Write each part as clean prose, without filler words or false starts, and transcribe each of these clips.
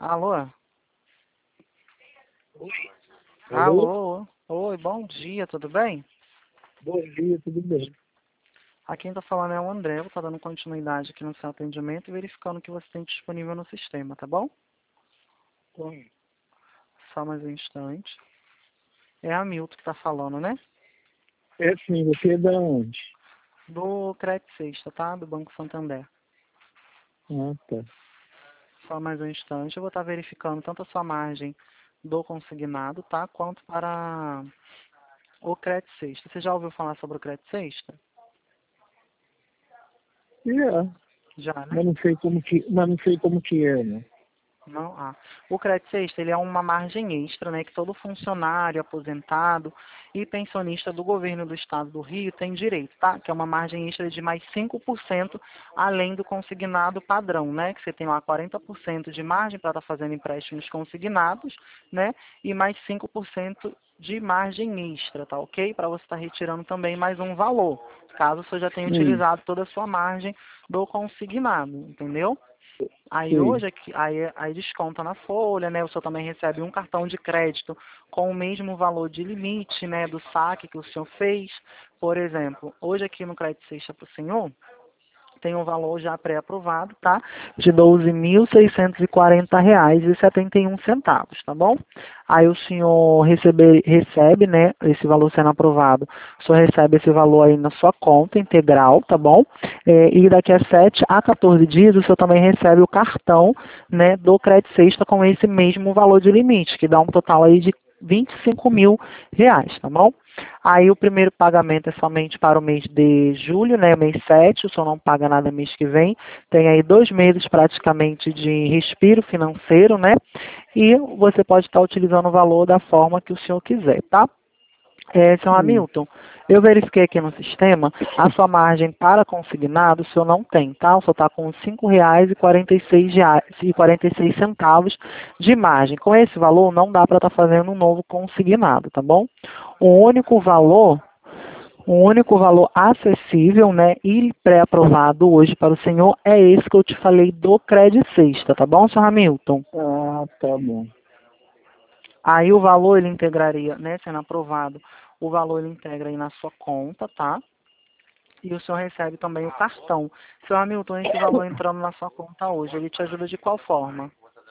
Alô? Alô? Alô? Oi, bom dia, tudo bem? Bom dia, tudo bem? Aqui quem tá falando é o André, vou estar dando continuidade aqui no seu atendimento e verificando o que você tem disponível no sistema, tá bom? Bom, Só mais um instante. É a Milton que tá falando, né? é assim, você é da onde? Do Credit Sexta, tá? Do Banco Santander. Ah, tá. Só mais um instante. Eu vou estar verificando tanto a sua margem do consignado, tá? Quanto para o Credit Sexta. Você já ouviu falar sobre o Credit Sexta? É, Já, né? mas não sei como que é, né? Não, o Credit Sexta, ele é uma margem extra, né, que todo funcionário, aposentado e pensionista do governo do estado do Rio tem direito, tá? Que é uma margem extra de mais 5% além do consignado padrão, né? Que você tem lá 40% de margem para estar fazendo empréstimos consignados, né? E mais 5% de margem extra, tá ok? Para você estar retirando também mais um valor, caso você já tenha Hum, utilizado toda a sua margem do consignado, entendeu? Aí sei. hoje, aí desconta na folha, né? O senhor também recebe um cartão de crédito com o mesmo valor de limite, né? Do saque que o senhor fez. Por exemplo, hoje aqui no Crédito Sexta para o senhor, tem um valor já pré-aprovado, tá? De R$ 12.640,71, tá bom? Aí o senhor recebe, né, esse valor sendo aprovado, o senhor recebe esse valor aí na sua conta integral, tá bom? E daqui a 7 a 14 dias, o senhor também recebe o cartão, né, do Crédito Sexta com esse mesmo valor de limite, que dá um total aí de R$ 25.000, tá bom? Aí o primeiro pagamento é somente para o mês de julho, né? Mês 7, o senhor não paga nada mês que vem. Tem aí 2 meses praticamente de respiro financeiro, né? E você pode estar utilizando o valor da forma que o senhor quiser, tá? Senhor Hum. Hamilton, eu verifiquei aqui no sistema, a sua margem para consignado o senhor não tem, tá? O senhor está com R$ 5,46 de margem. Com esse valor, não dá para estar fazendo um novo consignado, tá bom? O único valor, o único valor acessível, né, e pré-aprovado hoje para o senhor é esse que eu te falei do Credit Sexta, tá bom, senhor Hamilton? Ah, tá bom. Aí o valor ele integraria, né, sendo aprovado, o valor ele integra aí na sua conta, tá? E o senhor recebe também o cartão. Seu Hamilton, esse valor entrando na sua conta hoje, ele te ajuda de qual forma?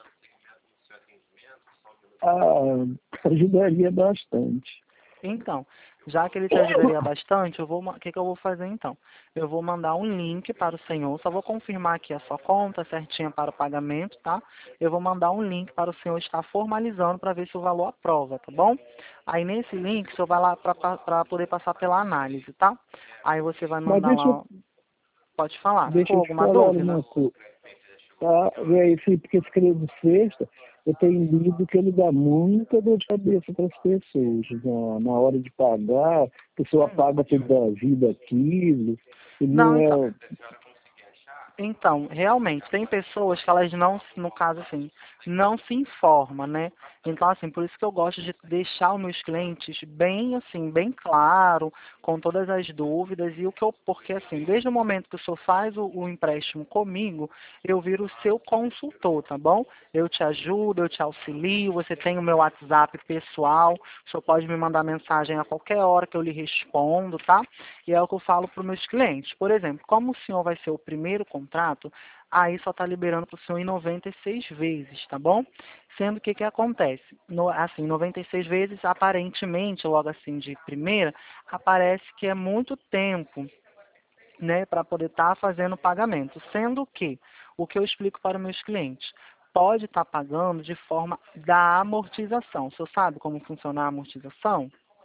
Ah, ajudaria bastante. Então, já que ele te ajudaria bastante, o que eu vou fazer então? Eu vou mandar um link para o senhor, só vou confirmar aqui a sua conta certinha para o pagamento, tá? Eu vou mandar um link para o senhor estar formalizando para ver se o valor aprova, tá bom? Aí nesse link, o senhor vai lá para poder passar pela análise, tá? Aí você vai Mas mandar deixa, lá, pode falar, deixa ficou eu te alguma falar dúvida? uma coisa. Tá? Porque escrevo sexta, eu tenho lido que ele dá muita dor de cabeça para as pessoas. Na hora de pagar, a pessoa paga toda a vida aquilo. E Não, não então. é. Então, realmente, tem pessoas que elas não, no caso assim, não se informam, né? Então, assim, por isso que eu gosto de deixar os meus clientes bem, assim, bem claro, com todas as dúvidas e o que eu, porque assim, desde o momento que o senhor faz o empréstimo comigo, eu viro o seu consultor, tá bom? Eu te ajudo, eu te auxilio, você tem o meu WhatsApp pessoal, o senhor pode me mandar mensagem a qualquer hora que eu lhe respondo, tá? E é o que eu falo para os meus clientes. Por exemplo, como o senhor vai ser o primeiro contrato, aí só está liberando para o senhor em 96 vezes, tá bom? Sendo que acontece? Assim, 96 vezes, aparentemente, logo assim de primeira, aparece que é muito tempo, né, para poder estar fazendo o pagamento. Sendo que, o que eu explico para os meus clientes, pode estar pagando de forma da amortização. O senhor sabe como funciona a amortização?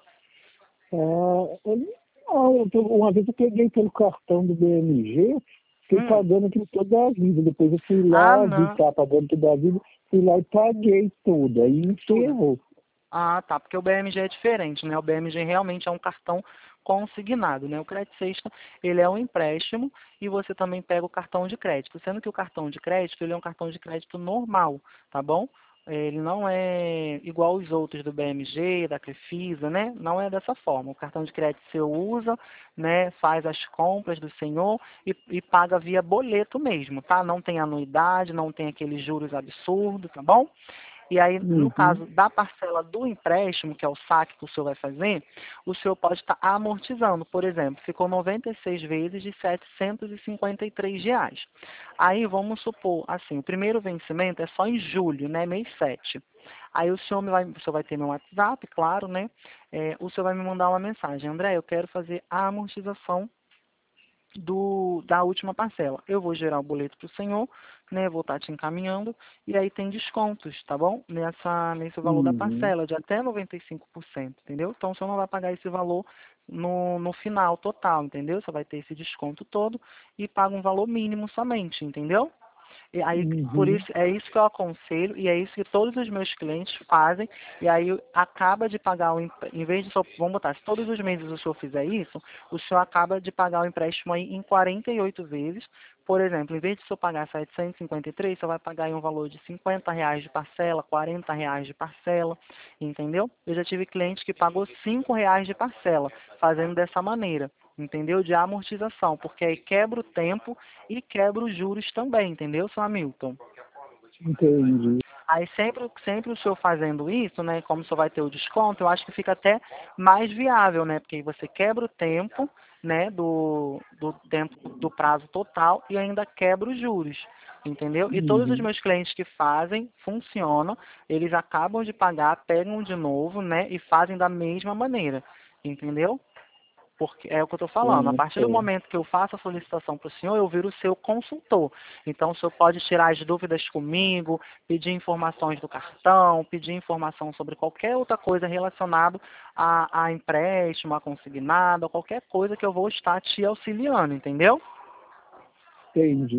Uma vez eu peguei pelo cartão do BMG, fui Hum. pagando aquilo toda a vida. Depois eu fui Ah, lá, vi que não. estava pagando toda a vida, fui lá e paguei tudo. Aí Tudo. encerrou. Ah, tá, porque o BMG é diferente, né? O BMG realmente é um cartão consignado, né? O Crédito Sexta, ele é um empréstimo e você também pega o cartão de crédito, sendo que o cartão de crédito, ele é um cartão de crédito normal, tá bom? ele não é igual os outros do BMG, da Crefisa, né? Não é dessa forma. O cartão de crédito você usa, né? Faz as compras do senhor e paga via boleto mesmo, tá? Não tem anuidade, não tem aqueles juros absurdos, tá bom? E aí, no Uhum. caso da parcela do empréstimo, que é o saque que o senhor vai fazer, o senhor pode estar amortizando. Por exemplo, ficou 96 vezes de R$ 753. Aí, vamos supor, assim, o primeiro vencimento é só em julho, né, mês 7. Aí o senhor vai ter meu WhatsApp, claro, né? O senhor vai me mandar uma mensagem. André, eu quero fazer a amortização da última parcela. Eu vou gerar o boleto para o senhor, né? Vou estar te encaminhando e aí tem descontos, tá bom? Nesse valor da Uhum. parcela de até 95%, entendeu? Então o senhor não vai pagar esse valor no final total, entendeu? Você vai ter esse desconto todo e paga um valor mínimo somente, entendeu? E aí, por Uhum. isso, é isso que eu aconselho e é isso que todos os meus clientes fazem. E aí, acaba de pagar, em vez de, vamos botar, se todos os meses o senhor fizer isso, o senhor acaba de pagar o empréstimo aí em 48 vezes. Por exemplo, em vez de o senhor pagar 753, você vai pagar em um valor de R$ 50 de parcela, R$ 40 de parcela, entendeu? Eu já tive cliente que pagou R$ 5 de parcela, fazendo dessa maneira, entendeu? De amortização, porque aí quebra o tempo e quebra os juros também, entendeu, seu Hamilton? Entendi. Aí sempre o senhor fazendo isso, né, como o senhor vai ter o desconto, eu acho que fica até mais viável, né, porque aí você quebra o tempo, né, do tempo do prazo total e ainda quebra os juros, entendeu? E todos os Uhum. meus clientes que fazem, funcionam, eles acabam de pagar, pegam de novo, né, e fazem da mesma maneira, entendeu? Porque é o que eu estou falando. A partir do Certo. momento que eu faço a solicitação para o senhor, eu viro o seu consultor. Então, o senhor pode tirar as dúvidas comigo, pedir informações do cartão, pedir informação sobre qualquer outra coisa relacionada a empréstimo, a consignado, a qualquer coisa que eu vou estar te auxiliando, entendeu? Entendi.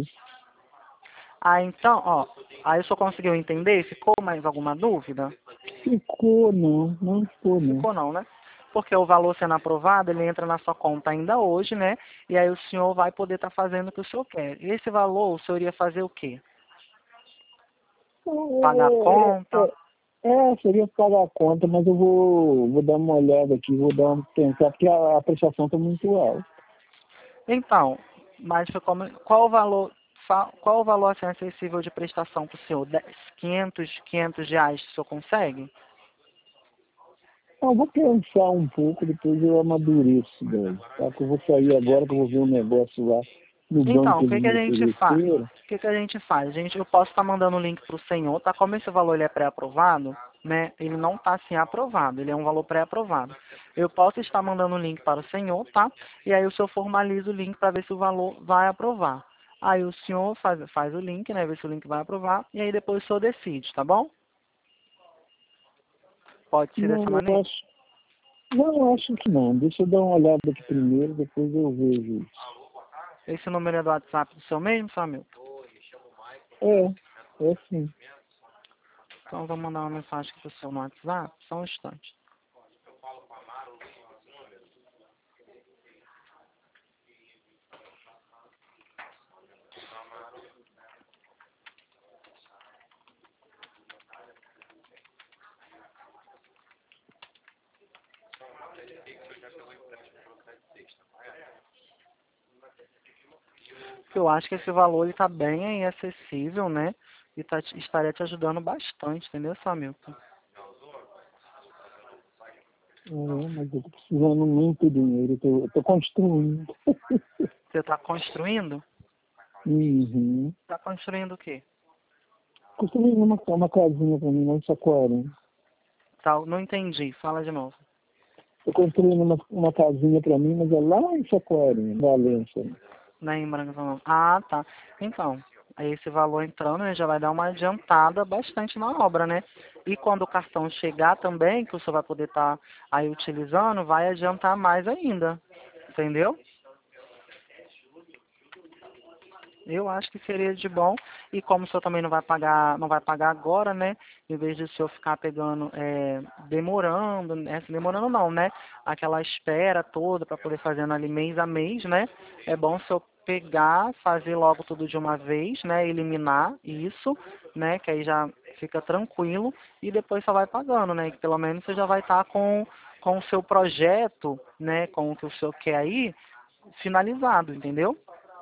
Ah, então, ó, aí o senhor conseguiu entender? Ficou mais alguma dúvida? Ficou não, não ficou não. Ficou não, né? Porque o valor sendo aprovado, ele entra na sua conta ainda hoje, né? E aí o senhor vai poder estar fazendo o que o senhor quer. E esse valor, o senhor iria fazer o quê? Pagar a conta? Seria pagar a conta, mas eu vou dar uma olhada aqui, vou dar uma pensar, porque a prestação está muito alta. Então, mas foi qual o valor, qual o valor assim, acessível de prestação para o senhor? 500 reais, o senhor consegue? Eu vou pensar um pouco, depois eu amadureço daí, tá? Que eu vou sair agora, que eu vou ver um negócio lá no banco Então, que o que eles que a me gente faz? ofereceram. O que que a gente faz? Eu posso estar mandando o link para o senhor, tá? Como esse valor ele é pré-aprovado, né? Ele não está assim aprovado, ele é um valor pré-aprovado. Eu posso estar mandando o link para o senhor, tá? E aí o senhor formaliza o link para ver se o valor vai aprovar. Aí o senhor faz o link, né? Ver se o link vai aprovar, e aí depois o senhor decide, tá bom? Pode ser Não, dessa eu maneira. acho, não, eu acho que não. Deixa eu dar uma olhada aqui primeiro, depois eu vejo isso. Esse número é do WhatsApp do seu mesmo, Samil? É, é sim. Então eu vou mandar uma mensagem aqui pro seu no WhatsApp, só um instante. Eu acho que esse valor ele tá bem aí acessível, né? E estaria te ajudando bastante, entendeu, Samilton? Mas eu tô precisando muito de dinheiro, eu tô construindo. Você está construindo? Uhum. Está construindo o quê? Construindo uma casinha pra mim, lá em Saquarema. Tá, não entendi. Fala de novo. Tô construindo uma casinha pra mim, mas é lá em Saquarema, Valência. Não é em Bragança, não. Ah, tá. Então, aí esse valor entrando, ele já vai dar uma adiantada bastante na obra, né? E quando o cartão chegar também, que o senhor vai poder estar aí utilizando, vai adiantar mais ainda. Entendeu? Eu acho que seria de bom. E como o senhor também não vai pagar agora, né? Em vez de o senhor ficar pegando, demorando, né? Demorando não, né? Aquela espera toda para poder fazendo ali mês a mês, né? É bom o senhor pegar, fazer logo tudo de uma vez, né? Eliminar isso, né? Que aí já Fica tranquilo e depois só vai pagando, né? Que pelo menos você já vai estar com o seu projeto, né? Com o que o senhor quer aí, finalizado, entendeu?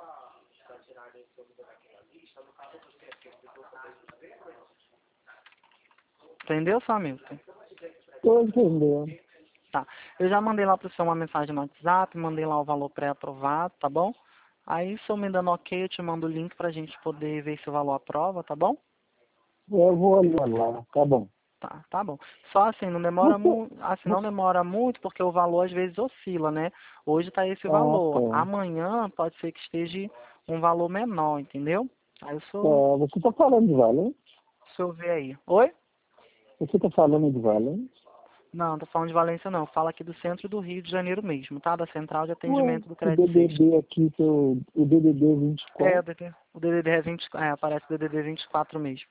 Entendeu, seu Hamilton? Estou entendendo. Tá. Eu já mandei lá pro senhor uma mensagem no WhatsApp, mandei lá o valor pré-aprovado, tá bom? Aí, se eu me dando ok, eu te mando o link pra gente poder ver se o valor aprova, tá bom? Eu vou olhar lá, tá bom. Tá bom. Só assim, não demora Você, muito, assim, não demora muito, porque o valor às vezes oscila, né? Hoje tá esse ah, valor. tá. Amanhã pode ser que esteja um valor menor, entendeu? Aí Você está falando de valente? o senhor vê aí. Oi? Você está falando de valente? Não, não tô falando de Valência não. Fala aqui do centro do Rio de Janeiro mesmo, tá? Da central de Ué, atendimento do o Crédito Sexta. DDD aqui, o DDD É, 24, o DDD é 20, aparece o DDD 24 mesmo.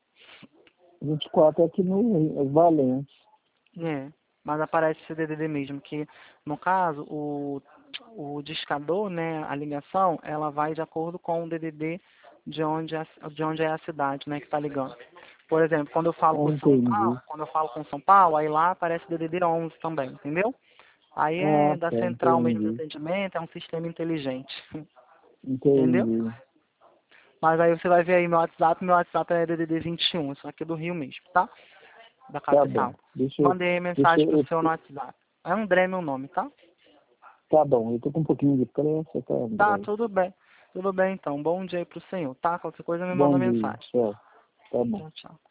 24 é aqui no Valente. É, mas aparece esse DDD mesmo, que no caso, o discador, né, a ligação, ela vai de acordo com o DDD de onde é a cidade, né, que está ligando. Por exemplo, quando eu falo com São Paulo, Entendi. aí lá aparece DDD 11 também, entendeu? Aí é Ah, da tá, central mesmo de entendi. atendimento, é um sistema inteligente, entendeu? Entendi. Mas aí você vai ver aí meu WhatsApp é DDD 21, isso aqui é do Rio mesmo, tá? Da Tá bom. capital. Deixa eu, Mandei deixa mensagem pro eu, seu no WhatsApp. É André meu nome, tá? tá bom, eu tô com um pouquinho de pressa, tá, Tá, André? tudo bem. Tudo bem então. Bom dia aí pro senhor, tá? Qualquer coisa me manda Bom dia, mensagem. tchau. Tá bom. Tchau, tchau.